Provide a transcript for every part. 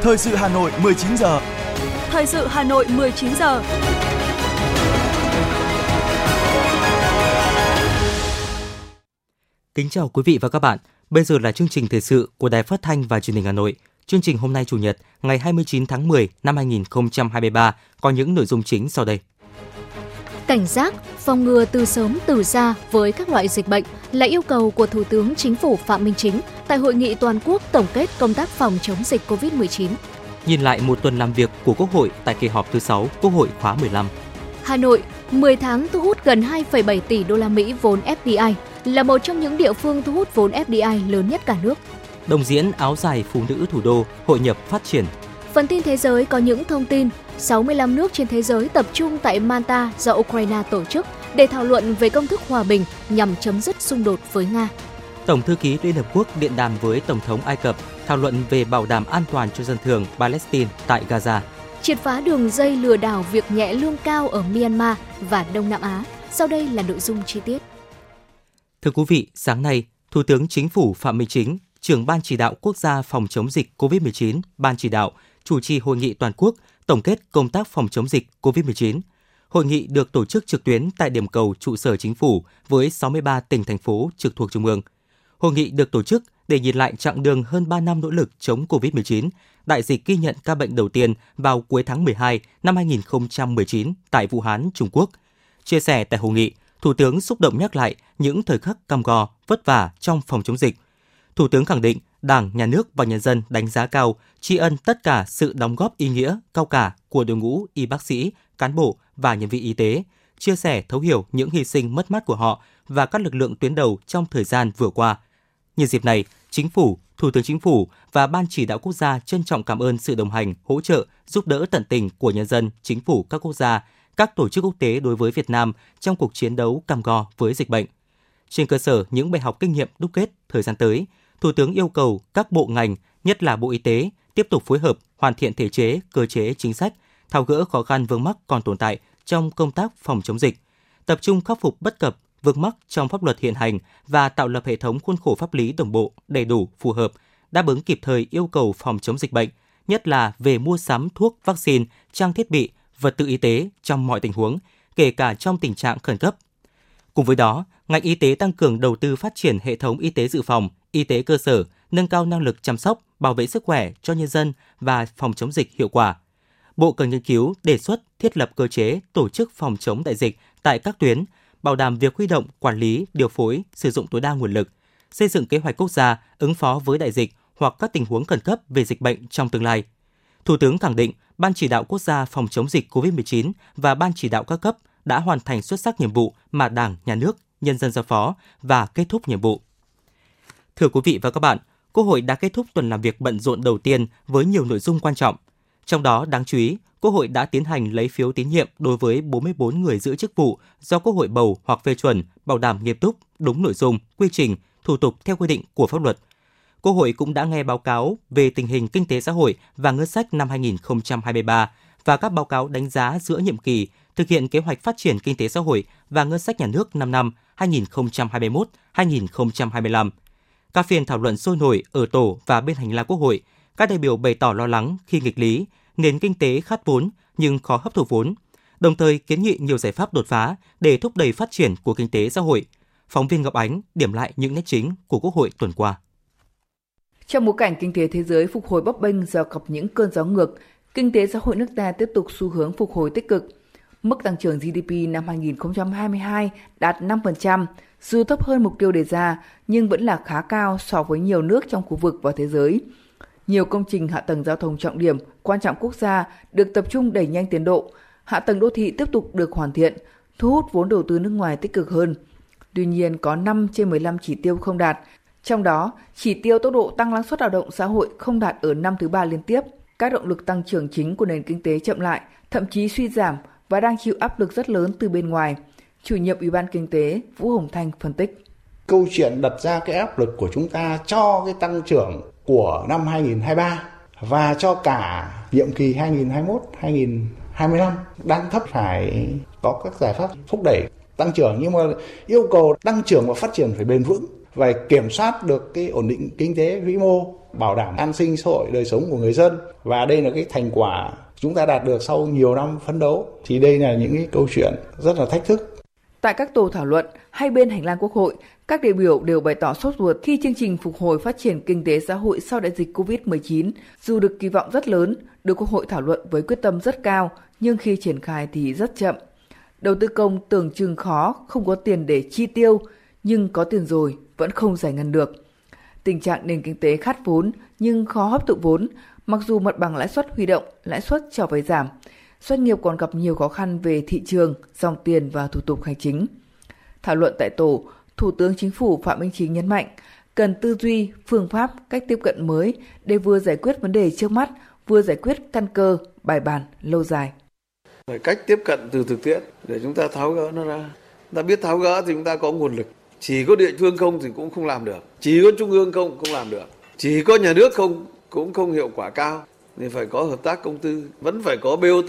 Thời sự Hà Nội 19 giờ. Thời sự Hà Nội 19 giờ. Kính chào quý vị và các bạn. Bây giờ là chương trình thời sự của Đài Phát thanh và Truyền hình Hà Nội. Chương trình hôm nay Chủ nhật, ngày 29 tháng 10 năm 2023 có những nội dung chính sau đây. Cảnh giác, phòng ngừa từ sớm từ xa với các loại dịch bệnh là yêu cầu của Thủ tướng Chính phủ Phạm Minh Chính tại Hội nghị toàn quốc tổng kết công tác phòng chống dịch COVID-19. Nhìn lại một tuần làm việc của Quốc hội tại kỳ họp thứ 6 Quốc hội khóa 15. Hà Nội, 10 tháng thu hút gần 2,7 tỷ đô la Mỹ vốn FDI, là một trong những địa phương thu hút vốn FDI lớn nhất cả nước. Đồng diễn áo dài phụ nữ thủ đô hội nhập phát triển. Phần tin thế giới có những thông tin 65 nước trên thế giới tập trung tại Malta do Ukraine tổ chức để thảo luận về công thức hòa bình nhằm chấm dứt xung đột với Nga. Tổng thư ký Liên Hợp Quốc điện đàm với Tổng thống Ai Cập thảo luận về bảo đảm an toàn cho dân thường Palestine tại Gaza. Triệt phá đường dây lừa đảo việc nhẹ lương cao ở Myanmar và Đông Nam Á. Sau đây là nội dung chi tiết. Thưa quý vị, sáng nay, Thủ tướng Chính phủ Phạm Minh Chính, trưởng Ban Chỉ đạo Quốc gia phòng chống dịch COVID-19, Ban Chỉ đạo, chủ trì hội nghị toàn quốc tổng kết công tác phòng chống dịch COVID-19. Hội nghị được tổ chức trực tuyến tại điểm cầu trụ sở Chính phủ với 63 tỉnh, thành phố trực thuộc Trung ương. Hội nghị được tổ chức để nhìn lại chặng đường hơn 3 năm nỗ lực chống COVID-19, đại dịch ghi nhận ca bệnh đầu tiên vào cuối tháng 12 năm 2019 tại Vũ Hán, Trung Quốc. Chia sẻ tại hội nghị, Thủ tướng xúc động nhắc lại những thời khắc cam go, vất vả trong phòng chống dịch. Thủ tướng khẳng định Đảng, Nhà nước và nhân dân đánh giá cao, tri ân tất cả sự đóng góp ý nghĩa, cao cả của đội ngũ y bác sĩ, cán bộ và nhân viên y tế, chia sẻ thấu hiểu những hy sinh mất mát của họ và các lực lượng tuyến đầu trong thời gian vừa qua. Nhân dịp này, Chính phủ, Thủ tướng Chính phủ và Ban Chỉ đạo Quốc gia trân trọng cảm ơn sự đồng hành, hỗ trợ, giúp đỡ tận tình của nhân dân, chính phủ các quốc gia, các tổ chức quốc tế đối với Việt Nam trong cuộc chiến đấu cam go với dịch bệnh. Trên cơ sở những bài học kinh nghiệm đúc kết thời gian tới, Thủ tướng yêu cầu các bộ ngành, nhất là Bộ Y tế, tiếp tục phối hợp, hoàn thiện thể chế, cơ chế, chính sách, tháo gỡ khó khăn vướng mắc còn tồn tại trong công tác phòng chống dịch, tập trung khắc phục bất cập, vướng mắc trong pháp luật hiện hành và tạo lập hệ thống khuôn khổ pháp lý đồng bộ, đầy đủ, phù hợp, đáp ứng kịp thời yêu cầu phòng chống dịch bệnh, nhất là về mua sắm thuốc, vaccine, trang thiết bị, vật tư y tế trong mọi tình huống, kể cả trong tình trạng khẩn cấp. Cùng với đó, ngành y tế tăng cường đầu tư phát triển hệ thống y tế dự phòng, y tế cơ sở, nâng cao năng lực chăm sóc, bảo vệ sức khỏe cho nhân dân và phòng chống dịch hiệu quả. Bộ cần nghiên cứu, đề xuất thiết lập cơ chế tổ chức phòng chống đại dịch tại các tuyến, bảo đảm việc huy động, quản lý, điều phối, sử dụng tối đa nguồn lực, xây dựng kế hoạch quốc gia ứng phó với đại dịch hoặc các tình huống khẩn cấp về dịch bệnh trong tương lai. Thủ tướng khẳng định Ban Chỉ đạo Quốc gia phòng chống dịch COVID-19 và Ban Chỉ đạo các cấp đã hoàn thành xuất sắc nhiệm vụ mà Đảng, Nhà nước, nhân dân giao phó và kết thúc nhiệm vụ. Thưa quý vị và các bạn, Quốc hội đã kết thúc tuần làm việc bận rộn đầu tiên với nhiều nội dung quan trọng. Trong đó, đáng chú ý, Quốc hội đã tiến hành lấy phiếu tín nhiệm đối với 44 người giữ chức vụ do Quốc hội bầu hoặc phê chuẩn, bảo đảm nghiêm túc, đúng nội dung, quy trình, thủ tục theo quy định của pháp luật. Quốc hội cũng đã nghe báo cáo về tình hình kinh tế xã hội và ngân sách năm 2023 và các báo cáo đánh giá giữa nhiệm kỳ thực hiện kế hoạch phát triển kinh tế xã hội và ngân sách nhà nước 5 năm 2021-2025. Các phiên thảo luận sôi nổi ở tổ và bên hành lang Quốc hội, các đại biểu bày tỏ lo lắng khi nghịch lý, nền kinh tế khát vốn nhưng khó hấp thụ vốn, đồng thời kiến nghị nhiều giải pháp đột phá để thúc đẩy phát triển của kinh tế xã hội. Phóng viên Ngọc Ánh điểm lại những nét chính của Quốc hội tuần qua. Trong bối cảnh kinh tế thế giới phục hồi bấp bênh do gặp những cơn gió ngược, kinh tế xã hội nước ta tiếp tục xu hướng phục hồi tích cực. Mức tăng trưởng GDP năm 2022 đạt 5%, dù thấp hơn mục tiêu đề ra nhưng vẫn là khá cao so với nhiều nước trong khu vực và thế giới. Nhiều công trình hạ tầng giao thông trọng điểm, quan trọng quốc gia được tập trung đẩy nhanh tiến độ, hạ tầng đô thị tiếp tục được hoàn thiện, thu hút vốn đầu tư nước ngoài tích cực hơn. Tuy nhiên, có 5 trên 15 chỉ tiêu không đạt, trong đó chỉ tiêu tốc độ tăng năng suất lao động xã hội không đạt ở năm thứ 3 liên tiếp. Các động lực tăng trưởng chính của nền kinh tế chậm lại, thậm chí suy giảm và đang chịu áp lực rất lớn từ bên ngoài. Chủ nhiệm Ủy ban Kinh tế Vũ Hồng Thanh phân tích. Câu chuyện đặt ra cái áp lực của chúng ta cho cái tăng trưởng của năm 2023 và cho cả nhiệm kỳ 2021-2025 đang thấp, phải có các giải pháp thúc đẩy tăng trưởng, nhưng mà yêu cầu tăng trưởng và phát triển phải bền vững. và kiểm soát được cái ổn định kinh tế vĩ mô, bảo đảm an sinh xã hội, đời sống của người dân. Và đây là cái thành quả chúng ta đạt được sau nhiều năm phấn đấu. Thì đây là những cái câu chuyện rất là thách thức. Tại các tổ thảo luận hay bên hành lang Quốc hội, các đại biểu đều bày tỏ sốt ruột khi chương trình phục hồi phát triển kinh tế xã hội sau đại dịch Covid-19, dù được kỳ vọng rất lớn, được Quốc hội thảo luận với quyết tâm rất cao, nhưng khi triển khai thì rất chậm. Đầu tư công tưởng chừng khó, không có tiền để chi tiêu, nhưng có tiền rồi vẫn không giải ngân được. Tình trạng nền kinh tế khát vốn nhưng khó hấp thụ vốn, mặc dù mặt bằng lãi suất huy động, lãi suất cho vay giảm. Doanh nghiệp còn gặp nhiều khó khăn về thị trường, dòng tiền và thủ tục hành chính. Thảo luận tại tổ, Thủ tướng Chính phủ Phạm Minh Chính nhấn mạnh cần tư duy, phương pháp, cách tiếp cận mới để vừa giải quyết vấn đề trước mắt, vừa giải quyết căn cơ, bài bản, lâu dài. Phải cách tiếp cận từ thực tiễn để chúng ta tháo gỡ nó ra. Chúng ta biết tháo gỡ thì chúng ta có nguồn lực. Chỉ có địa phương không thì cũng không làm được. Chỉ có trung ương không cũng làm được. Chỉ có nhà nước không cũng không hiệu quả cao. Thì phải có hợp tác công tư, vẫn phải có BOT,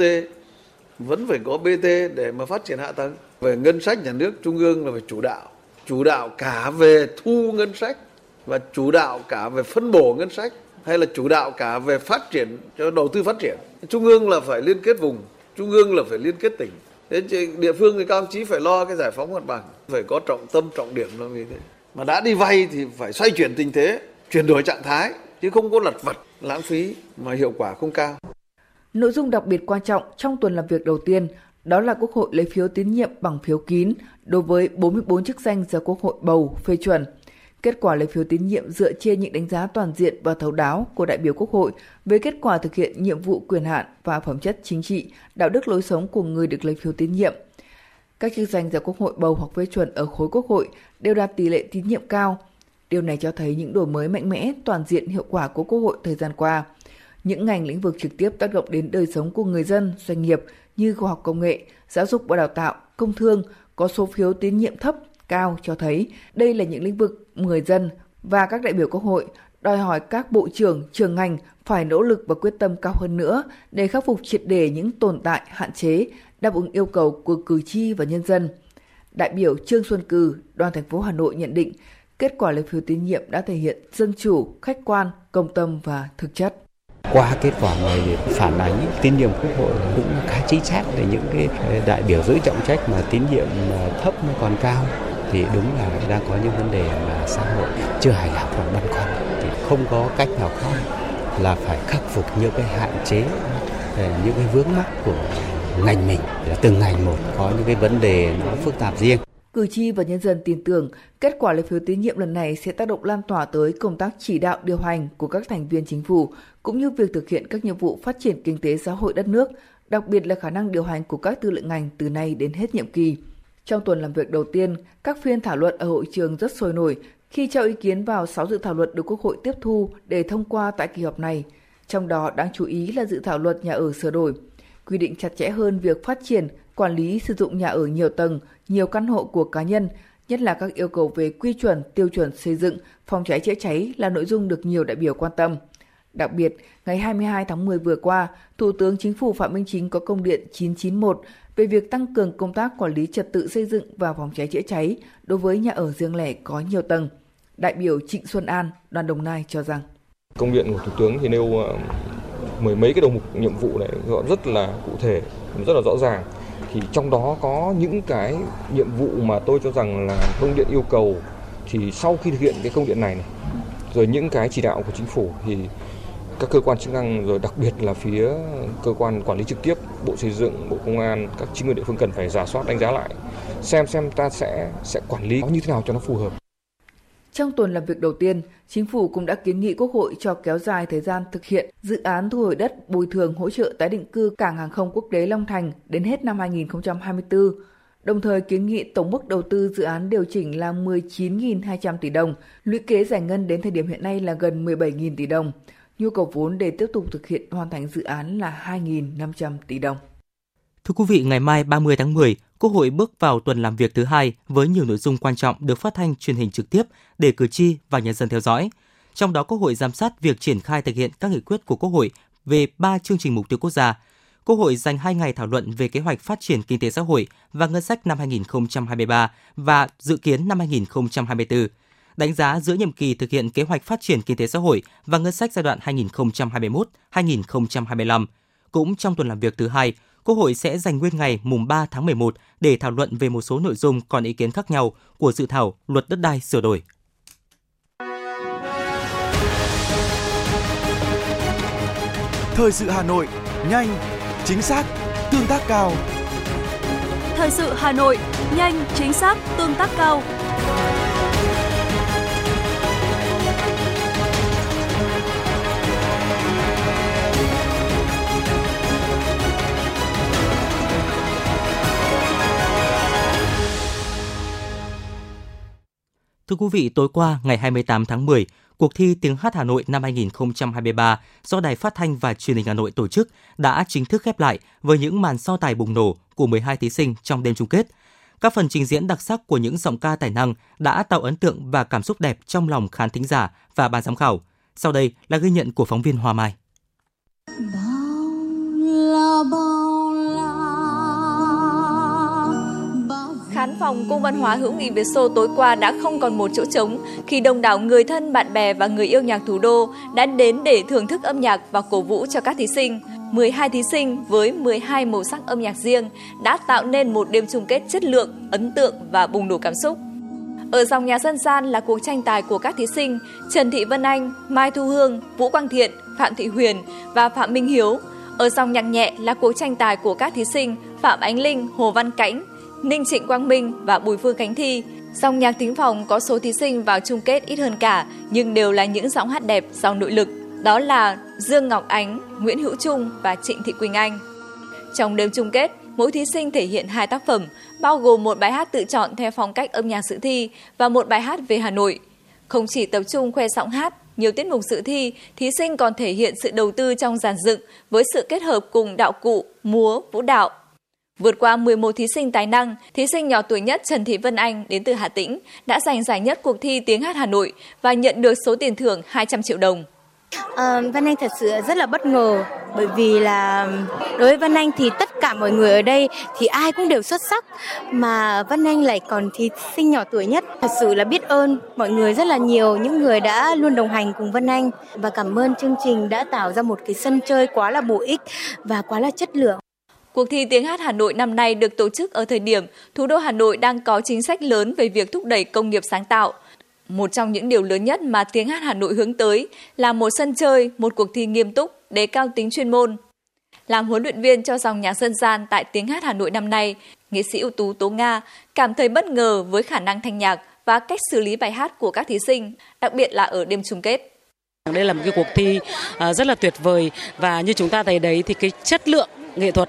vẫn phải có BT để mà phát triển hạ tầng. Về ngân sách nhà nước, trung ương là phải chủ đạo cả về thu ngân sách và chủ đạo cả về phân bổ ngân sách, hay là chủ đạo cả về phát triển, cho đầu tư phát triển. Trung ương là phải liên kết vùng, trung ương là phải liên kết tỉnh. Thế địa phương thì các ông chí phải lo cái giải phóng mặt bằng, phải có trọng tâm trọng điểm là như thế. Mà đã đi vay thì phải xoay chuyển tình thế, chuyển đổi trạng thái, chứ không có lặt vặt, lãng phí mà hiệu quả không cao. Nội dung đặc biệt quan trọng trong tuần làm việc đầu tiên đó là Quốc hội lấy phiếu tín nhiệm bằng phiếu kín đối với 44 chức danh do Quốc hội bầu phê chuẩn. Kết quả lấy phiếu tín nhiệm dựa trên những đánh giá toàn diện và thấu đáo của đại biểu Quốc hội về kết quả thực hiện nhiệm vụ quyền hạn và phẩm chất chính trị, đạo đức lối sống của người được lấy phiếu tín nhiệm. Các chức danh do Quốc hội bầu hoặc phê chuẩn ở khối Quốc hội đều đạt tỷ lệ tín nhiệm cao. Điều này cho thấy những đổi mới mạnh mẽ, toàn diện, hiệu quả của Quốc hội thời gian qua. Những ngành lĩnh vực trực tiếp tác động đến đời sống của người dân, doanh nghiệp như khoa học công nghệ, giáo dục và đào tạo, công thương có số phiếu tín nhiệm thấp, cao cho thấy đây là những lĩnh vực người dân và các đại biểu Quốc hội đòi hỏi các bộ trưởng, trưởng ngành phải nỗ lực và quyết tâm cao hơn nữa để khắc phục triệt để những tồn tại, hạn chế, đáp ứng yêu cầu của cử tri và nhân dân. Đại biểu Trương Xuân Cừ, đoàn thành phố Hà Nội nhận định kết quả lấy phiếu tín nhiệm đã thể hiện dân chủ, khách quan, công tâm và thực chất. Qua kết quả này phản ánh tín nhiệm Quốc hội cũng khá chính xác để những cái đại biểu giữ trọng trách mà tín nhiệm thấp nó còn cao thì đúng là đang có những vấn đề mà xã hội chưa hài lòng và băn khoăn, thì không có cách nào khác là phải khắc phục những cái hạn chế, những cái vướng mắc của ngành mình, là từng ngành một có những cái vấn đề nó phức tạp riêng. Cử tri và nhân dân tin tưởng kết quả lấy phiếu tín nhiệm lần này sẽ tác động lan tỏa tới công tác chỉ đạo điều hành của các thành viên chính phủ cũng như việc thực hiện các nhiệm vụ phát triển kinh tế xã hội đất nước, đặc biệt là khả năng điều hành của các tư lệnh ngành từ nay đến hết nhiệm kỳ. Trong tuần làm việc đầu tiên, các phiên thảo luận ở hội trường rất sôi nổi khi cho ý kiến vào 6 dự thảo luật được Quốc hội tiếp thu để thông qua tại kỳ họp này. Trong đó đáng chú ý là dự thảo luật nhà ở sửa đổi, quy định chặt chẽ hơn việc phát triển, quản lý sử dụng nhà ở nhiều tầng, nhiều căn hộ của cá nhân, nhất là các yêu cầu về quy chuẩn, tiêu chuẩn xây dựng, phòng cháy chữa cháy là nội dung được nhiều đại biểu quan tâm. Đặc biệt, ngày 22 tháng 10 vừa qua, Thủ tướng Chính phủ Phạm Minh Chính có công điện 991 về việc tăng cường công tác quản lý trật tự xây dựng và phòng cháy chữa cháy đối với nhà ở riêng lẻ có nhiều tầng. Đại biểu Trịnh Xuân An, đoàn Đồng Nai cho rằng công điện của Thủ tướng thì nêu mười mấy cái đầu mục nhiệm vụ này rất là cụ thể, rất là rõ ràng. Thì trong đó có những cái nhiệm vụ mà tôi cho rằng là công điện yêu cầu thì sau khi thực hiện cái công điện này rồi những cái chỉ đạo của chính phủ thì các cơ quan chức năng rồi đặc biệt là phía cơ quan quản lý trực tiếp, Bộ Xây dựng, Bộ Công an, các chính quyền địa phương cần phải rà soát đánh giá lại xem ta sẽ quản lý như thế nào cho nó phù hợp. Trong tuần làm việc đầu tiên, Chính phủ cũng đã kiến nghị Quốc hội cho kéo dài thời gian thực hiện dự án thu hồi đất bồi thường hỗ trợ tái định cư cảng hàng không quốc tế Long Thành đến hết năm 2024, đồng thời kiến nghị tổng mức đầu tư dự án điều chỉnh là 19.200 tỷ đồng, lũy kế giải ngân đến thời điểm hiện nay là gần 17.000 tỷ đồng. Nhu cầu vốn để tiếp tục thực hiện hoàn thành dự án là 2.500 tỷ đồng. Thưa quý vị, ngày mai 30 tháng 10, Quốc hội bước vào tuần làm việc thứ hai với nhiều nội dung quan trọng được phát thanh truyền hình trực tiếp để cử tri và nhân dân theo dõi. Trong đó, Quốc hội giám sát việc triển khai thực hiện các nghị quyết của Quốc hội về 3 chương trình mục tiêu quốc gia. Quốc hội dành 2 ngày thảo luận về kế hoạch phát triển kinh tế xã hội và ngân sách năm 2023 và dự kiến năm 2024. đánh giá giữa nhiệm kỳ thực hiện kế hoạch phát triển kinh tế xã hội và ngân sách giai đoạn 2021-2025. Cũng trong tuần làm việc thứ 2, Quốc hội sẽ dành nguyên ngày mùng 3 tháng 11 để thảo luận về một số nội dung còn ý kiến khác nhau của dự thảo Luật Đất đai sửa đổi. Thời sự Hà Nội, nhanh, chính xác, tương tác cao. Thời sự Hà Nội, nhanh, chính xác, tương tác cao. Thưa quý vị, tối qua ngày 28 tháng 10, cuộc thi Tiếng hát Hà Nội năm 2023 do Đài Phát thanh và Truyền hình Hà Nội tổ chức đã chính thức khép lại với những màn so tài bùng nổ của 12 thí sinh trong đêm chung kết. Các phần trình diễn đặc sắc của những giọng ca tài năng đã tạo ấn tượng và cảm xúc đẹp trong lòng khán thính giả và ban giám khảo. Sau đây là ghi nhận của phóng viên Hoa Mai. Khán phòng Cung văn hóa hữu nghị Việt Xô tối qua đã không còn một chỗ trống khi đông đảo người thân, bạn bè và người yêu nhạc thủ đô đã đến để thưởng thức âm nhạc và cổ vũ cho các thí sinh. 12 thí sinh với 12 màu sắc âm nhạc riêng đã tạo nên một đêm chung kết chất lượng, ấn tượng và bùng nổ cảm xúc. Ở dòng nhạc dân gian là cuộc tranh tài của các thí sinh Trần Thị Vân Anh, Mai Thu Hương, Vũ Quang Thiện, Phạm Thị Huyền và Phạm Minh Hiếu. Ở dòng nhạc nhẹ là cuộc tranh tài của các thí sinh Phạm Ánh Linh, Hồ Văn Cảnh, Ninh Trịnh Quang Minh và Bùi Phương Khánh Thi. Dòng nhạc thính phòng có số thí sinh vào chung kết ít hơn cả, nhưng đều là những giọng hát đẹp, giàu nội lực. Đó là Dương Ngọc Ánh, Nguyễn Hữu Trung và Trịnh Thị Quỳnh Anh. Trong đêm chung kết, mỗi thí sinh thể hiện 2 tác phẩm, bao gồm một bài hát tự chọn theo phong cách âm nhạc dự thi và một bài hát về Hà Nội. Không chỉ tập trung khoe giọng hát, nhiều tiết mục dự thi, thí sinh còn thể hiện sự đầu tư trong dàn dựng với sự kết hợp cùng đạo cụ, múa, vũ đạo. Vượt qua 11 thí sinh tài năng, thí sinh nhỏ tuổi nhất Trần Thị Vân Anh đến từ Hà Tĩnh đã giành giải nhất cuộc thi Tiếng hát Hà Nội và nhận được số tiền thưởng 200 triệu đồng. Vân Anh thật sự rất là bất ngờ, bởi vì là đối với Vân Anh thì tất cả mọi người ở đây thì ai cũng đều xuất sắc, mà Vân Anh lại còn thí sinh nhỏ tuổi nhất. Thật sự là biết ơn mọi người rất là nhiều, những người đã luôn đồng hành cùng Vân Anh, và cảm ơn chương trình đã tạo ra một cái sân chơi quá là bổ ích và quá là chất lượng. Cuộc thi Tiếng hát Hà Nội năm nay được tổ chức ở thời điểm thủ đô Hà Nội đang có chính sách lớn về việc thúc đẩy công nghiệp sáng tạo. Một trong những điều lớn nhất mà Tiếng hát Hà Nội hướng tới là một sân chơi, một cuộc thi nghiêm túc, đề cao tính chuyên môn. Làm huấn luyện viên cho dòng nhạc dân gian tại Tiếng hát Hà Nội năm nay, nghệ sĩ ưu tú Tố Nga cảm thấy bất ngờ với khả năng thanh nhạc và cách xử lý bài hát của các thí sinh, đặc biệt là ở đêm chung kết. Đây là một cái cuộc thi rất là tuyệt vời, và như chúng ta thấy đấy thì cái chất lượng nghệ thuật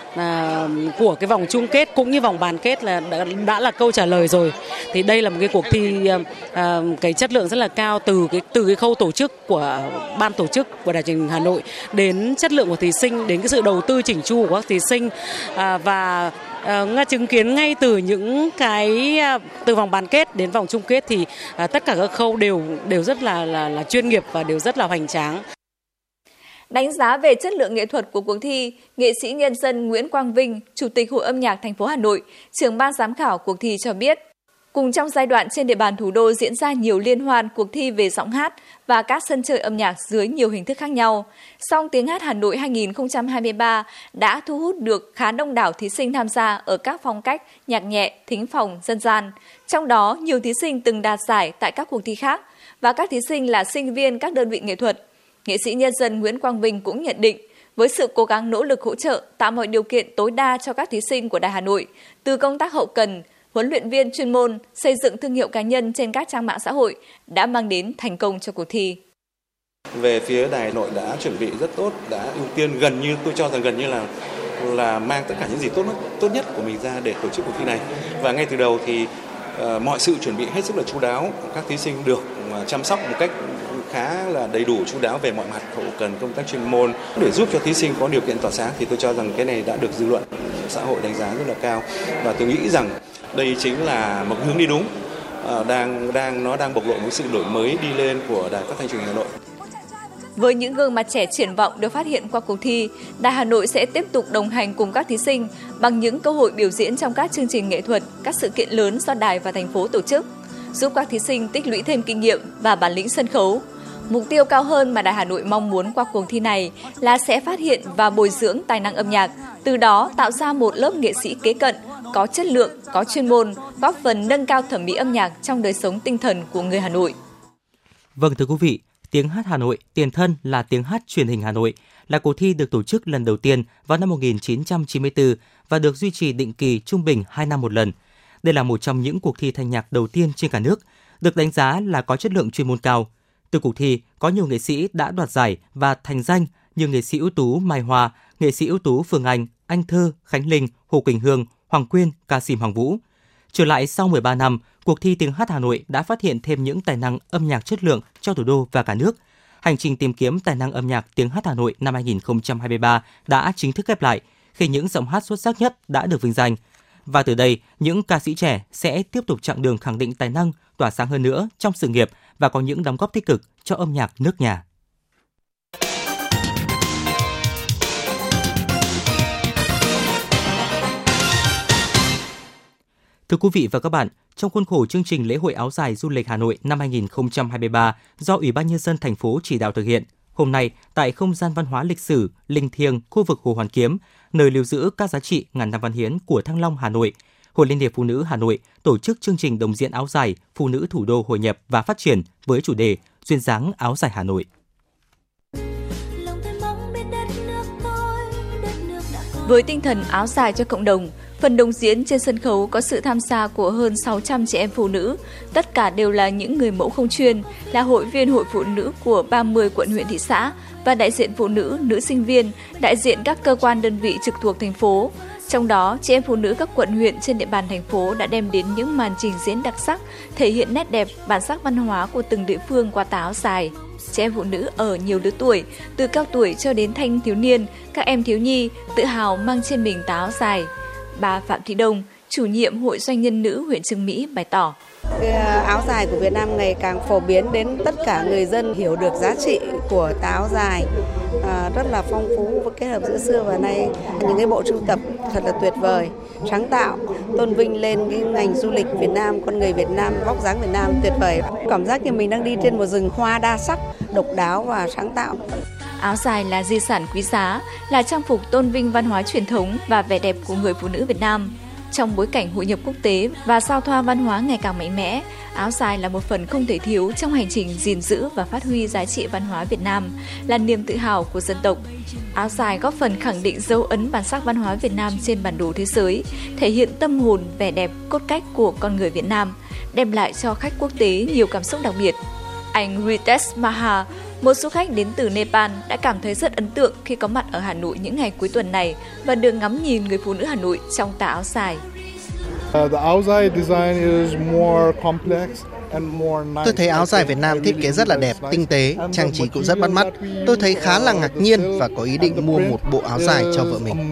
của cái vòng chung kết cũng như vòng bán kết là đã là câu trả lời rồi. Thì đây là một cái cuộc thi cái chất lượng rất là cao, từ cái khâu tổ chức của ban tổ chức của Đài Truyền hình Hà Nội đến chất lượng của thí sinh, đến cái sự đầu tư chỉnh chu của các thí sinh, và Nga chứng kiến ngay từ những cái từ vòng bán kết đến vòng chung kết thì tất cả các khâu đều rất là chuyên nghiệp và đều rất là hoành tráng. Đánh giá về chất lượng nghệ thuật của cuộc thi, nghệ sĩ nhân dân Nguyễn Quang Vinh, Chủ tịch Hội âm nhạc thành phố Hà Nội, trưởng ban giám khảo cuộc thi cho biết, cùng trong giai đoạn trên địa bàn thủ đô diễn ra nhiều liên hoan cuộc thi về giọng hát và các sân chơi âm nhạc dưới nhiều hình thức khác nhau. Song Tiếng hát Hà Nội 2023 đã thu hút được khá đông đảo thí sinh tham gia ở các phong cách nhạc nhẹ, thính phòng, dân gian. Trong đó, nhiều thí sinh từng đạt giải tại các cuộc thi khác và các thí sinh là sinh viên các đơn vị nghệ thuật. Nghệ sĩ nhân dân Nguyễn Quang Vinh cũng nhận định, với sự cố gắng nỗ lực hỗ trợ, tạo mọi điều kiện tối đa cho các thí sinh của Đài Hà Nội, từ công tác hậu cần, huấn luyện viên chuyên môn, xây dựng thương hiệu cá nhân trên các trang mạng xã hội đã mang đến thành công cho cuộc thi. Về phía Đài Hà Nội đã chuẩn bị rất tốt, đã ưu tiên tôi cho rằng gần như là mang tất cả những gì tốt nhất của mình ra để tổ chức cuộc thi này. Và ngay từ đầu thì mọi sự chuẩn bị hết sức là chu đáo, các thí sinh được chăm sóc một cách khá là đầy đủ, chu đáo về mọi mặt, hậu cần, công tác chuyên môn để giúp cho thí sinh có điều kiện tỏa sáng, thì tôi cho rằng cái này đã được dư luận xã hội đánh giá rất là cao, và tôi nghĩ rằng đây chính là một hướng đi đúng, nó đang bộc lộ một sự đổi mới đi lên của Đài Phát thanh Truyền hình Hà Nội. Với những gương mặt trẻ triển vọng được phát hiện qua cuộc thi, Đài Hà Nội sẽ tiếp tục đồng hành cùng các thí sinh bằng những cơ hội biểu diễn trong các chương trình nghệ thuật, các sự kiện lớn do Đài và thành phố tổ chức. giúp các thí sinh tích lũy thêm kinh nghiệm và bản lĩnh sân khấu. Mục tiêu cao hơn mà Đài Hà Nội mong muốn qua cuộc thi này là sẽ phát hiện và bồi dưỡng tài năng âm nhạc, từ đó tạo ra một lớp nghệ sĩ kế cận, có chất lượng, có chuyên môn, góp phần nâng cao thẩm mỹ âm nhạc trong đời sống tinh thần của người Hà Nội. Vâng thưa quý vị, Tiếng hát Hà Nội, tiền thân là tiếng hát truyền hình Hà Nội, là cuộc thi được tổ chức lần đầu tiên vào năm 1994 và được duy trì định kỳ trung bình 2 năm một lần. Đây là một trong những cuộc thi thanh nhạc đầu tiên trên cả nước, được đánh giá là có chất lượng chuyên môn cao. Từ cuộc thi, có nhiều nghệ sĩ đã đoạt giải và thành danh như nghệ sĩ ưu tú Mai Hoa, nghệ sĩ ưu tú Phương Anh Thơ, Khánh Linh, Hồ Quỳnh Hương, Hoàng Quyên, ca sĩ Hoàng Vũ. Trở lại sau 13 năm, cuộc thi Tiếng hát Hà Nội đã phát hiện thêm những tài năng âm nhạc chất lượng cho thủ đô và cả nước. Hành trình tìm kiếm tài năng âm nhạc Tiếng hát Hà Nội năm 2023 đã chính thức khép lại khi những giọng hát xuất sắc nhất đã được vinh danh. Và từ đây, những ca sĩ trẻ sẽ tiếp tục chặng đường khẳng định tài năng, tỏa sáng hơn nữa trong sự nghiệp và có những đóng góp tích cực cho âm nhạc nước nhà. Thưa quý vị và các bạn, trong khuôn khổ chương trình lễ hội áo dài du lịch Hà Nội năm 2023 do Ủy ban Nhân dân thành phố chỉ đạo thực hiện, hôm nay tại không gian văn hóa lịch sử, linh thiêng, khu vực Hồ Hoàn Kiếm, nơi lưu giữ các giá trị ngàn năm văn hiến của Thăng Long Hà Nội, Hội Liên hiệp Phụ nữ Hà Nội tổ chức chương trình đồng diễn áo dài Phụ nữ thủ đô hội nhập và phát triển với chủ đề Duyên dáng áo dài Hà Nội. Với tinh thần áo dài cho cộng đồng, phần đồng diễn trên sân khấu có sự tham gia của hơn 600 chị em phụ nữ, tất cả đều là những người mẫu không chuyên, là hội viên hội phụ nữ của 30 quận huyện thị xã và đại diện phụ nữ, nữ sinh viên, đại diện các cơ quan đơn vị trực thuộc thành phố. Trong đó, chị em phụ nữ các quận huyện trên địa bàn thành phố đã đem đến những màn trình diễn đặc sắc, thể hiện nét đẹp, bản sắc văn hóa của từng địa phương qua tà áo dài. Chị em phụ nữ ở nhiều lứa tuổi, từ cao tuổi cho đến thanh thiếu niên, các em thiếu nhi tự hào mang trên mình tà áo dài. Bà Phạm Thị Đông, chủ nhiệm Hội Doanh nhân nữ huyện Chương Mỹ bày tỏ. Áo dài của Việt Nam ngày càng phổ biến đến tất cả người dân hiểu được giá trị của tà áo dài, rất là phong phú và kết hợp giữa xưa và nay. Những cái bộ sưu tập thật là tuyệt vời, sáng tạo, tôn vinh lên cái ngành du lịch Việt Nam, con người Việt Nam, vóc dáng Việt Nam tuyệt vời. Cảm giác như mình đang đi trên một rừng hoa đa sắc, độc đáo và sáng tạo. Áo dài là di sản quý giá, là trang phục tôn vinh văn hóa truyền thống và vẻ đẹp của người phụ nữ Việt Nam. Trong bối cảnh hội nhập quốc tế và giao thoa văn hóa ngày càng mạnh mẽ, áo dài là một phần không thể thiếu trong hành trình gìn giữ và phát huy giá trị văn hóa Việt Nam, là niềm tự hào của dân tộc. Áo dài góp phần khẳng định dấu ấn bản sắc văn hóa Việt Nam trên bản đồ thế giới, thể hiện tâm hồn, vẻ đẹp, cốt cách của con người Việt Nam, đem lại cho khách quốc tế nhiều cảm xúc đặc biệt. Anh Ritesh Maha, một du khách đến từ Nepal đã cảm thấy rất ấn tượng khi có mặt ở Hà Nội những ngày cuối tuần này và được ngắm nhìn người phụ nữ Hà Nội trong tà áo dài. Tôi thấy áo dài Việt Nam thiết kế rất là đẹp, tinh tế, trang trí cũng rất bắt mắt. Tôi thấy khá là ngạc nhiên và có ý định mua một bộ áo dài cho vợ mình.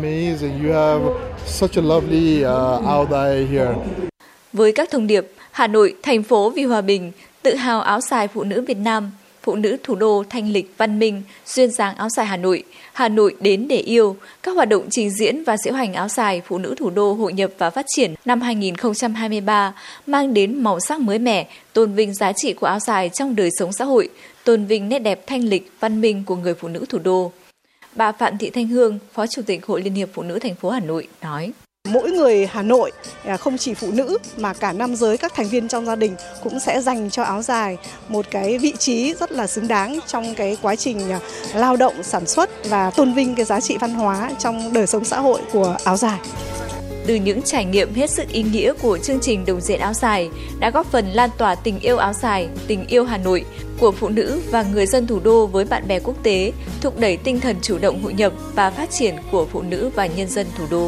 Với các thông điệp Hà Nội, thành phố vì hòa bình, tự hào áo dài phụ nữ Việt Nam, phụ nữ thủ đô thanh lịch văn minh, duyên dáng áo dài Hà Nội đến để yêu, các hoạt động trình diễn và diễu hành áo dài phụ nữ thủ đô hội nhập và phát triển năm 2023 mang đến màu sắc mới mẻ, tôn vinh giá trị của áo dài trong đời sống xã hội, tôn vinh nét đẹp thanh lịch văn minh của người phụ nữ thủ đô. Bà Phạm Thị Thanh Hương, Phó Chủ tịch Hội Liên hiệp Phụ nữ thành phố Hà Nội nói: Mỗi người Hà Nội, không chỉ phụ nữ mà cả nam giới, các thành viên trong gia đình cũng sẽ dành cho áo dài một cái vị trí rất là xứng đáng trong cái quá trình lao động, sản xuất và tôn vinh cái giá trị văn hóa trong đời sống xã hội của áo dài. Từ những trải nghiệm hết sức ý nghĩa của chương trình đồng diễn áo dài đã góp phần lan tỏa tình yêu áo dài, tình yêu Hà Nội của phụ nữ và người dân thủ đô với bạn bè quốc tế, thúc đẩy tinh thần chủ động hội nhập và phát triển của phụ nữ và nhân dân thủ đô.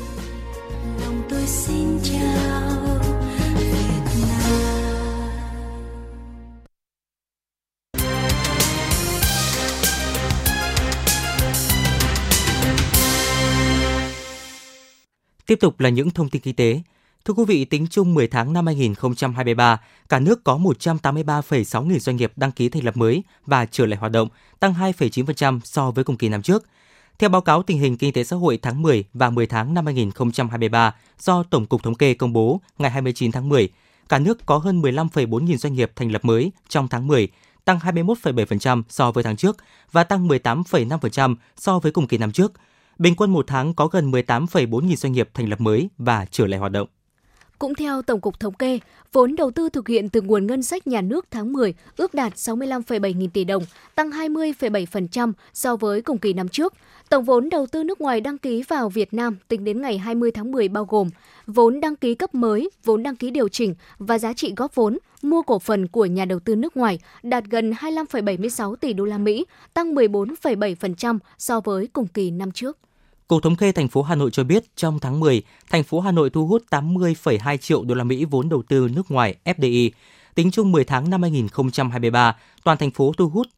Xin chào Việt Nam. Tiếp tục là những thông tin kinh tế. Thưa quý vị, tính chung 10 tháng năm 2023, cả nước có 183,6 nghìn doanh nghiệp đăng ký thành lập mới và trở lại hoạt động, tăng 2,9% so với cùng kỳ năm trước. Theo báo cáo tình hình kinh tế xã hội tháng 10 và 10 tháng năm 2023 do Tổng cục Thống kê công bố ngày 29 tháng 10, Cả nước có hơn 15,4 nghìn doanh nghiệp thành lập mới trong tháng 10, tăng 21,7% so với tháng trước và tăng 18,5% so với cùng kỳ năm trước. Bình quân một tháng có gần 18,4 nghìn doanh nghiệp thành lập mới và trở lại hoạt động. Cũng theo Tổng cục Thống kê, vốn đầu tư thực hiện từ nguồn ngân sách nhà nước tháng 10 ước đạt 65,7 nghìn tỷ đồng, tăng 20,7% so với cùng kỳ năm trước. Tổng vốn đầu tư nước ngoài đăng ký vào Việt Nam tính đến ngày 20 tháng 10 bao gồm vốn đăng ký cấp mới, vốn đăng ký điều chỉnh và giá trị góp vốn, mua cổ phần của nhà đầu tư nước ngoài đạt gần 25,76 tỷ đô la Mỹ, tăng 14,7% so với cùng kỳ năm trước. Cục Thống kê thành phố Hà Nội cho biết trong tháng 10, thành phố Hà Nội thu hút 80,2 triệu đô la Mỹ vốn đầu tư nước ngoài FDI. Tính chung 10 tháng năm 2023, toàn thành phố thu hút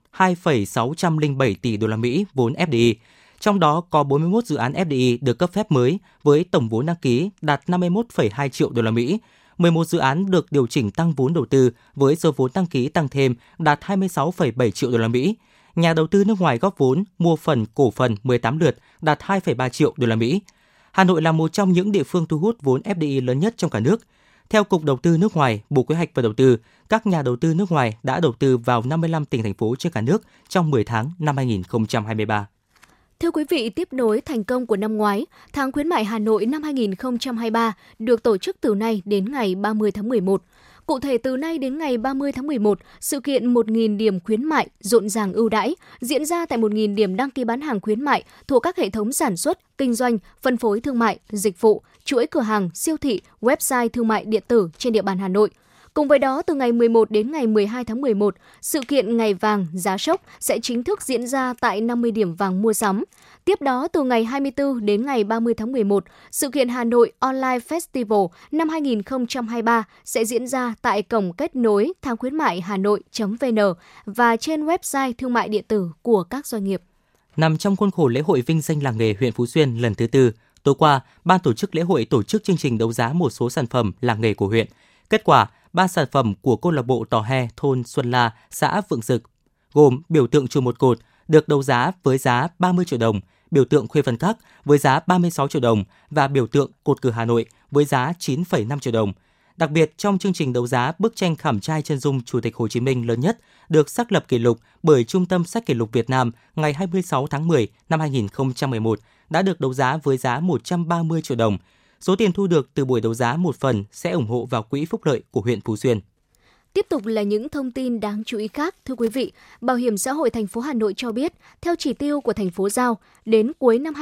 2,607 tỷ đô la Mỹ vốn FDI. Trong đó có 41 dự án FDI được cấp phép mới với tổng vốn đăng ký đạt 51,2 triệu đô la Mỹ. 11 dự án được điều chỉnh tăng vốn đầu tư với số vốn đăng ký tăng thêm đạt 26,7 triệu đô la Mỹ. Nhà đầu tư nước ngoài góp vốn mua phần cổ phần 18 lượt đạt 2,3 triệu đô la Mỹ. Hà Nội là một trong những địa phương thu hút vốn FDI lớn nhất trong cả nước. Theo Cục Đầu tư nước ngoài, Bộ Kế hoạch và Đầu tư, các nhà đầu tư nước ngoài đã đầu tư vào 55 tỉnh thành phố trên cả nước trong 10 tháng năm 2023. Thưa quý vị, tiếp nối thành công của năm ngoái, tháng khuyến mại Hà Nội năm 2023 được tổ chức từ nay đến ngày 30 tháng 11. Cụ thể, từ nay đến ngày 30 tháng 11, sự kiện 1.000 điểm khuyến mại rộn ràng ưu đãi diễn ra tại 1.000 điểm đăng ký bán hàng khuyến mại thuộc các hệ thống sản xuất, kinh doanh, phân phối thương mại, dịch vụ, chuỗi cửa hàng, siêu thị, website thương mại điện tử trên địa bàn Hà Nội. Cùng với đó, từ ngày 11 đến ngày 12 tháng 11, sự kiện Ngày vàng giá sốc sẽ chính thức diễn ra tại 50 điểm vàng mua sắm. Tiếp đó, từ ngày 24 đến ngày 30 tháng 11, sự kiện Hà Nội Online Festival năm 2023 sẽ diễn ra tại cổng kết nối tháng khuyến mại hanoi.vn và trên website thương mại điện tử của các doanh nghiệp. Nằm trong khuôn khổ lễ hội vinh danh làng nghề huyện Phú Xuyên lần thứ 4, tối qua, ban tổ chức lễ hội tổ chức chương trình đấu giá một số sản phẩm làng nghề của huyện. Kết quả, 3 sản phẩm của câu lạc bộ Tò He thôn Xuân La, xã Vượng Dực gồm biểu tượng chùa Một Cột được đấu giá với giá 30 triệu đồng, biểu tượng Khuê Văn Các với giá 36 triệu đồng và biểu tượng Cột Cờ Hà Nội với giá 9,5 triệu đồng. Đặc biệt, trong chương trình đấu giá, bức tranh khảm trai chân dung Chủ tịch Hồ Chí Minh lớn nhất được xác lập kỷ lục bởi Trung tâm Sách Kỷ lục Việt Nam ngày 26 tháng 10 năm 2011 đã được đấu giá với giá 130 triệu đồng. Số tiền thu được từ buổi đấu giá một phần sẽ ủng hộ vào quỹ phúc lợi của huyện Phú Xuyên. Tiếp tục là những thông tin đáng chú ý khác. Thưa quý vị, Bảo hiểm xã hội thành phố Hà Nội cho biết, theo chỉ tiêu của thành phố giao, đến cuối năm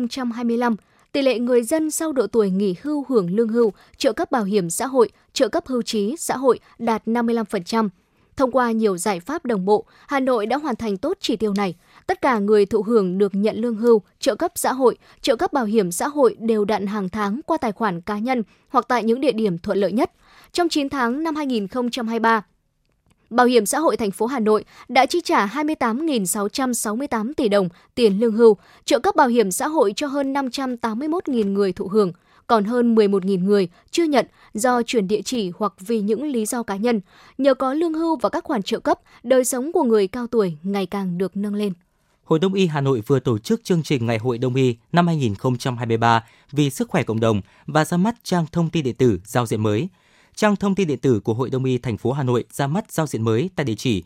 2025, tỷ lệ người dân sau độ tuổi nghỉ hưu hưởng lương hưu, trợ cấp bảo hiểm xã hội, trợ cấp hưu trí xã hội đạt 55%. Thông qua nhiều giải pháp đồng bộ, Hà Nội đã hoàn thành tốt chỉ tiêu này. Tất cả người thụ hưởng được nhận lương hưu, trợ cấp xã hội, trợ cấp bảo hiểm xã hội đều đặn hàng tháng qua tài khoản cá nhân hoặc tại những địa điểm thuận lợi nhất. Trong 9 tháng năm 2023, Bảo hiểm xã hội thành phố Hà Nội đã chi trả 28.668 tỷ đồng tiền lương hưu, trợ cấp bảo hiểm xã hội cho hơn 581.000 người thụ hưởng, còn hơn 11.000 người chưa nhận do chuyển địa chỉ hoặc vì những lý do cá nhân. Nhờ có lương hưu và các khoản trợ cấp, đời sống của người cao tuổi ngày càng được nâng lên. Hội Đông y Hà Nội vừa tổ chức chương trình Ngày hội Đông y năm 2023 vì sức khỏe cộng đồng và ra mắt trang thông tin điện tử giao diện mới. Trang thông tin điện tử của Hội Đông y thành phố Hà Nội ra mắt giao diện mới tại địa chỉ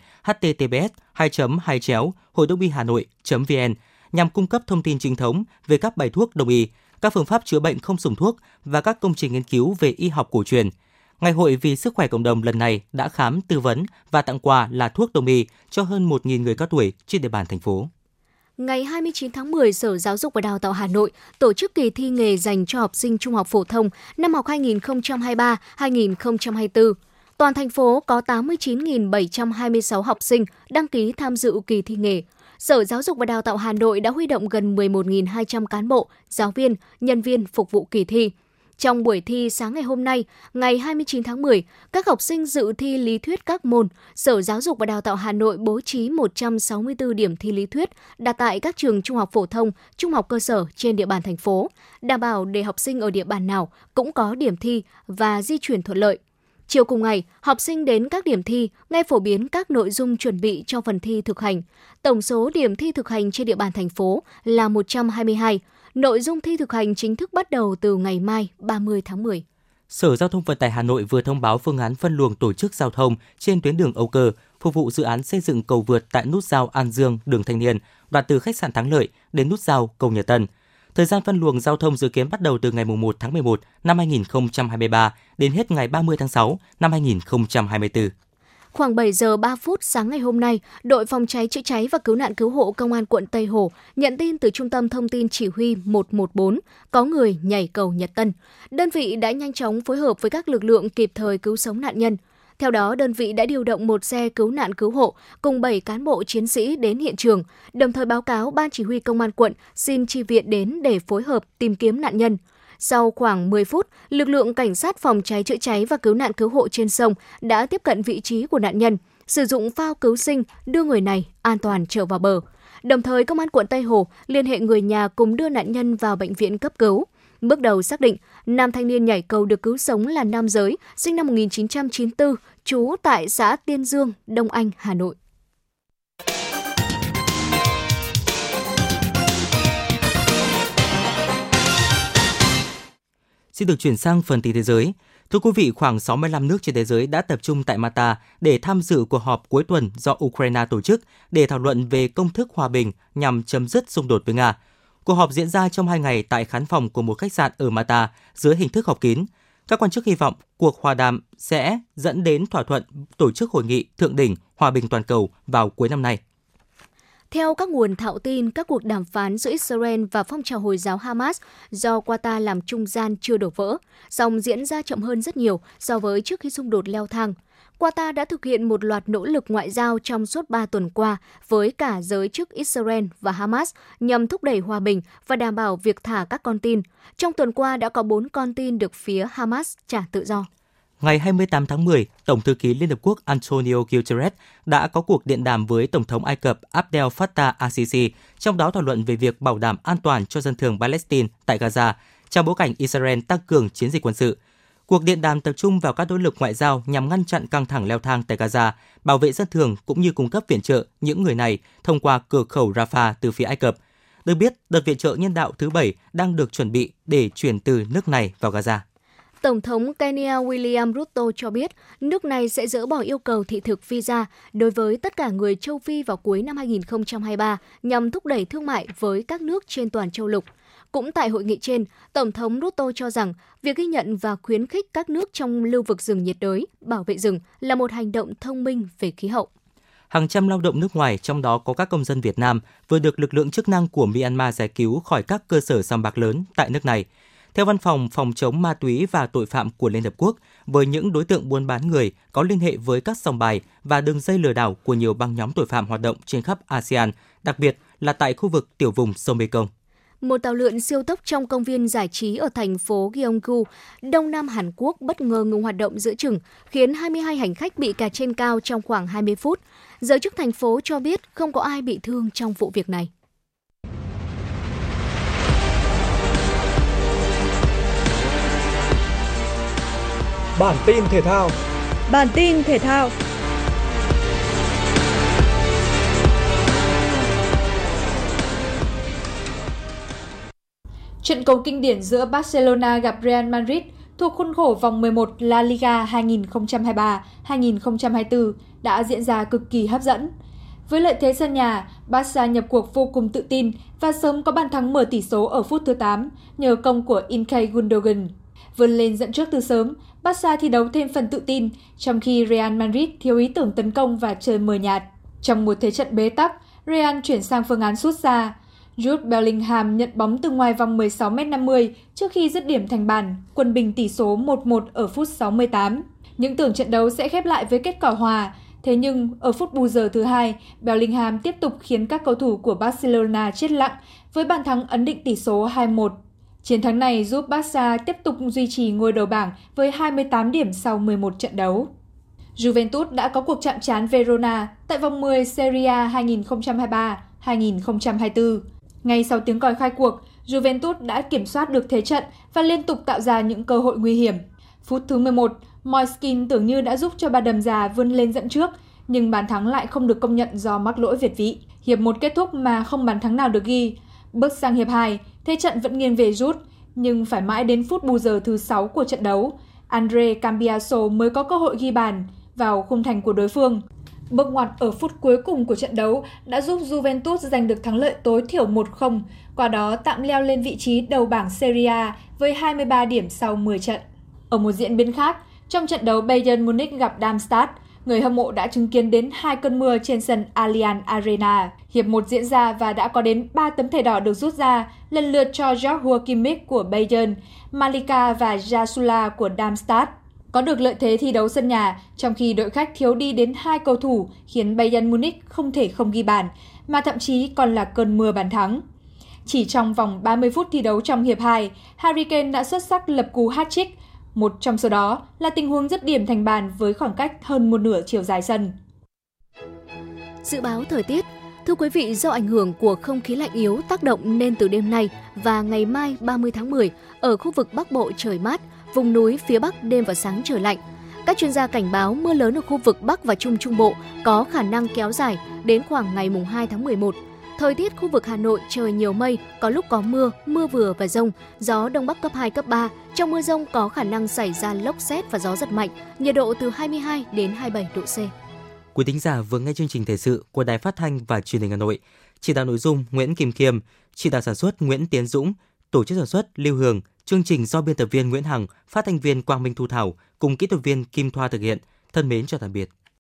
https://hoidongyihanoi.vn nhằm cung cấp thông tin chính thống về các bài thuốc đông y, các phương pháp chữa bệnh không dùng thuốc và các công trình nghiên cứu về y học cổ truyền. Ngày hội vì sức khỏe cộng đồng lần này đã khám, tư vấn và tặng quà là thuốc đông y cho hơn 1.000 người cao tuổi trên địa bàn thành phố. Ngày 29 tháng 10, Sở Giáo dục và Đào tạo Hà Nội tổ chức kỳ thi nghề dành cho học sinh trung học phổ thông năm học 2023-2024. Toàn thành phố có 89.726 học sinh đăng ký tham dự kỳ thi nghề. Sở Giáo dục và Đào tạo Hà Nội đã huy động gần 11.200 cán bộ, giáo viên, nhân viên phục vụ kỳ thi. Trong buổi thi sáng ngày hôm nay, ngày 29 tháng 10, các học sinh dự thi lý thuyết các môn. Sở Giáo dục và Đào tạo Hà Nội bố trí 164 điểm thi lý thuyết đặt tại các trường trung học phổ thông, trung học cơ sở trên địa bàn thành phố, đảm bảo để học sinh ở địa bàn nào cũng có điểm thi và di chuyển thuận lợi. Chiều cùng ngày, học sinh đến các điểm thi, nghe phổ biến các nội dung chuẩn bị cho phần thi thực hành. Tổng số điểm thi thực hành trên địa bàn thành phố là 122. Nội dung thi thực hành chính thức bắt đầu từ ngày mai 30 tháng 10. Sở Giao thông Vận tải Hà Nội vừa thông báo phương án phân luồng tổ chức giao thông trên tuyến đường Âu Cơ, phục vụ dự án xây dựng cầu vượt tại nút giao An Dương, đường Thanh Niên, đoạn từ khách sạn Thắng Lợi đến nút giao cầu Nhật Tân. Thời gian phân luồng giao thông dự kiến bắt đầu từ ngày 1 tháng 11 năm 2023 đến hết ngày 30 tháng 6 năm 2024. Khoảng 7 giờ 3 phút sáng ngày hôm nay, đội phòng cháy chữa cháy và cứu nạn cứu hộ Công an quận Tây Hồ nhận tin từ Trung tâm Thông tin Chỉ huy 114 có người nhảy cầu Nhật Tân. Đơn vị đã nhanh chóng phối hợp với các lực lượng kịp thời cứu sống nạn nhân. Theo đó, đơn vị đã điều động một xe cứu nạn cứu hộ cùng 7 cán bộ chiến sĩ đến hiện trường, đồng thời báo cáo Ban Chỉ huy Công an quận xin chi viện đến để phối hợp tìm kiếm nạn nhân. Sau khoảng 10 phút, lực lượng cảnh sát phòng cháy chữa cháy và cứu nạn cứu hộ trên sông đã tiếp cận vị trí của nạn nhân, sử dụng phao cứu sinh đưa người này an toàn trở vào bờ. Đồng thời, Công an quận Tây Hồ liên hệ người nhà cùng đưa nạn nhân vào bệnh viện cấp cứu. Bước đầu xác định, nam thanh niên nhảy cầu được cứu sống là nam giới, sinh năm 1994, trú tại xã Tiên Dương, Đông Anh, Hà Nội. Xin được chuyển sang phần tin thế giới. Thưa quý vị, khoảng 65 nước trên thế giới đã tập trung tại Malta để tham dự cuộc họp cuối tuần do Ukraine tổ chức để thảo luận về công thức hòa bình nhằm chấm dứt xung đột với Nga. Cuộc họp diễn ra trong 2 ngày tại khán phòng của một khách sạn ở Malta dưới hình thức họp kín. Các quan chức hy vọng cuộc hòa đàm sẽ dẫn đến thỏa thuận tổ chức hội nghị thượng đỉnh hòa bình toàn cầu vào cuối năm nay. Theo các nguồn thạo tin, các cuộc đàm phán giữa Israel và phong trào Hồi giáo Hamas do Qatar làm trung gian chưa đổ vỡ, song diễn ra chậm hơn rất nhiều so với trước khi xung đột leo thang. Qatar đã thực hiện một loạt nỗ lực ngoại giao trong suốt 3 tuần qua với cả giới chức Israel và Hamas nhằm thúc đẩy hòa bình và đảm bảo việc thả các con tin. Trong tuần qua đã có 4 con tin được phía Hamas trả tự do. Ngày 28 tháng 10, Tổng thư ký Liên Hợp Quốc Antonio Guterres đã có cuộc điện đàm với Tổng thống Ai Cập Abdel Fattah al-Sisi, trong đó thảo luận về việc bảo đảm an toàn cho dân thường Palestine tại Gaza, trong bối cảnh Israel tăng cường chiến dịch quân sự. Cuộc điện đàm tập trung vào các nỗ lực ngoại giao nhằm ngăn chặn căng thẳng leo thang tại Gaza, bảo vệ dân thường cũng như cung cấp viện trợ những người này thông qua cửa khẩu Rafah từ phía Ai Cập. Được biết, đợt viện trợ nhân đạo thứ 7 đang được chuẩn bị để chuyển từ nước này vào Gaza. Tổng thống Kenya William Ruto cho biết nước này sẽ dỡ bỏ yêu cầu thị thực visa đối với tất cả người châu Phi vào cuối năm 2023 nhằm thúc đẩy thương mại với các nước trên toàn châu lục. Cũng tại hội nghị trên, Tổng thống Ruto cho rằng việc ghi nhận và khuyến khích các nước trong lưu vực rừng nhiệt đới bảo vệ rừng là một hành động thông minh về khí hậu. Hàng trăm lao động nước ngoài, trong đó có các công dân Việt Nam, vừa được lực lượng chức năng của Myanmar giải cứu khỏi các cơ sở sòng bạc lớn tại nước này. Theo Văn phòng Phòng chống ma túy và tội phạm của Liên Hợp Quốc, với những đối tượng buôn bán người có liên hệ với các sòng bài và đường dây lừa đảo của nhiều băng nhóm tội phạm hoạt động trên khắp ASEAN, đặc biệt là tại khu vực tiểu vùng sông Mekong. Một tàu lượn siêu tốc trong công viên giải trí ở thành phố Gyeonggu, Đông Nam Hàn Quốc bất ngờ ngừng hoạt động giữa chừng, khiến 22 hành khách bị kẹt trên cao trong khoảng 20 phút. Giới chức thành phố cho biết không có ai bị thương trong vụ việc này. Bản tin thể thao. Trận cầu kinh điển giữa Barcelona gặp Real Madrid thuộc khuôn khổ vòng 11 La Liga 2023-2024 đã diễn ra cực kỳ hấp dẫn. Với lợi thế sân nhà, Barca nhập cuộc vô cùng tự tin và sớm có bàn thắng mở tỷ số ở phút thứ 8 nhờ công của Ilkay Gundogan. Vươn lên dẫn trước từ sớm, Barca thi đấu thêm phần tự tin, trong khi Real Madrid thiếu ý tưởng tấn công và chơi mờ nhạt. Trong một thế trận bế tắc, Real chuyển sang phương án sút xa. Jude Bellingham nhận bóng từ ngoài vòng 16m50 trước khi dứt điểm thành bàn, quân bình tỷ số 1-1 ở phút 68. Những tưởng trận đấu sẽ khép lại với kết quả hòa, thế nhưng ở phút bù giờ thứ 2, Bellingham tiếp tục khiến các cầu thủ của Barcelona chết lặng với bàn thắng ấn định tỷ số 2-1. Chiến thắng này giúp Barca tiếp tục duy trì ngôi đầu bảng với 28 điểm sau 11 trận đấu. Juventus đã có cuộc chạm trán Verona tại vòng 10 Serie A 2023-2024. Ngay sau tiếng còi khai cuộc, Juventus đã kiểm soát được thế trận và liên tục tạo ra những cơ hội nguy hiểm. Phút thứ 11, Moiskin tưởng như đã giúp cho Bà Đầm Già vươn lên dẫn trước, nhưng bàn thắng lại không được công nhận do mắc lỗi việt vị. Hiệp 1 kết thúc mà không bàn thắng nào được ghi. Bước sang hiệp 2, thế trận vẫn nghiêng về Juve, nhưng phải mãi đến phút bù giờ thứ 6 của trận đấu, Andre Cambiaso mới có cơ hội ghi bàn vào khung thành của đối phương. Bước ngoặt ở phút cuối cùng của trận đấu đã giúp Juventus giành được thắng lợi tối thiểu 1-0, qua đó tạm leo lên vị trí đầu bảng Serie A với 23 điểm sau 10 trận. Ở một diễn biến khác, trong trận đấu Bayern Munich gặp Darmstadt, người hâm mộ đã chứng kiến đến 2 cơn mưa trên sân Allianz Arena. Hiệp 1 diễn ra và đã có đến 3 tấm thẻ đỏ được rút ra, lần lượt cho Joshua Kimmich của Bayern, Malika và Jasula của Darmstadt. Có được lợi thế thi đấu sân nhà, trong khi đội khách thiếu đi đến 2 cầu thủ khiến Bayern Munich không thể không ghi bàn, mà thậm chí còn là cơn mưa bàn thắng. Chỉ trong vòng 30 phút thi đấu trong hiệp 2, Harry Kane đã xuất sắc lập cú hat-trick. Một trong số đó là tình huống dứt điểm thành bàn với khoảng cách hơn một nửa chiều dài sân. Dự báo thời tiết. Thưa quý vị, do ảnh hưởng của không khí lạnh yếu tác động nên từ đêm nay và ngày mai 30 tháng 10, ở khu vực Bắc Bộ trời mát, vùng núi phía Bắc đêm và sáng trời lạnh. Các chuyên gia cảnh báo mưa lớn ở khu vực Bắc và Trung Trung Bộ có khả năng kéo dài đến khoảng ngày 2 tháng 11. Thời tiết khu vực Hà Nội trời nhiều mây, có lúc có mưa, mưa vừa và dông, gió Đông Bắc cấp 2, cấp 3. Trong mưa dông có khả năng xảy ra lốc sét và gió giật mạnh, nhiệt độ từ 22 đến 27 độ C. Quý thính giả vừa nghe chương trình thời sự của Đài Phát thanh và Truyền hình Hà Nội. Chỉ đạo nội dung Nguyễn Kim Khiêm, chỉ đạo sản xuất Nguyễn Tiến Dũng, tổ chức sản xuất Lưu Hường, chương trình do biên tập viên Nguyễn Hằng, phát thanh viên Quang Minh Thu Thảo cùng kỹ thuật viên Kim Thoa thực hiện. Thân mến chào tạm biệt.